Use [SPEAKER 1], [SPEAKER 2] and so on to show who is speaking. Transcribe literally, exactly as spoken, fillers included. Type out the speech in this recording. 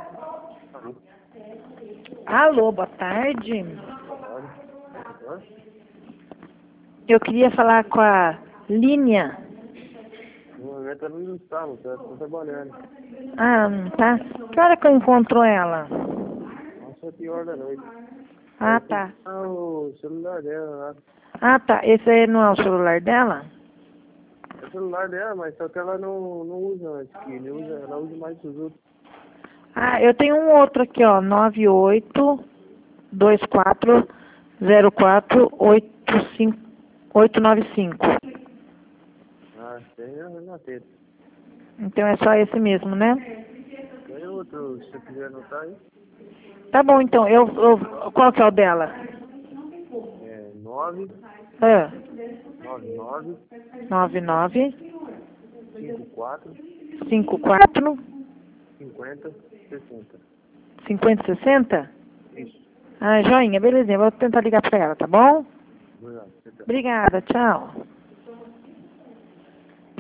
[SPEAKER 1] Alô, boa tarde. Eu queria falar com a Línia.
[SPEAKER 2] Não, ela tá no estalo, tá trabalhando.
[SPEAKER 1] Ah, não tá? Que hora que eu encontro ela?
[SPEAKER 2] Às sete horas da noite.
[SPEAKER 1] Ah, tá.
[SPEAKER 2] Ah, o celular dela lá.
[SPEAKER 1] Ah, tá. Esse aí não é o celular dela?
[SPEAKER 2] É o celular dela, mas só que ela não, não usa esse aqui, ele usa, ela usa mais os outros.
[SPEAKER 1] Ah, eu tenho um outro aqui, ó. nove oito dois quatro zero quatro oito nove cinco.
[SPEAKER 2] Ah, tem na, na teta.
[SPEAKER 1] Então é só esse mesmo, né?
[SPEAKER 2] Tem outro, se você quiser anotar aí.
[SPEAKER 1] Tá bom, então. Eu, eu, qual que é o dela?
[SPEAKER 2] É nove
[SPEAKER 1] Ah,
[SPEAKER 2] nove nove
[SPEAKER 1] nove nove
[SPEAKER 2] cinco quatro
[SPEAKER 1] cinco quatro
[SPEAKER 2] cinquenta sessenta.
[SPEAKER 1] cinquenta sessenta?
[SPEAKER 2] Isso.
[SPEAKER 1] Ah, joinha, belezinha. Vou tentar ligar pra ela, tá bom?
[SPEAKER 2] Obrigado.
[SPEAKER 1] Obrigada, tchau.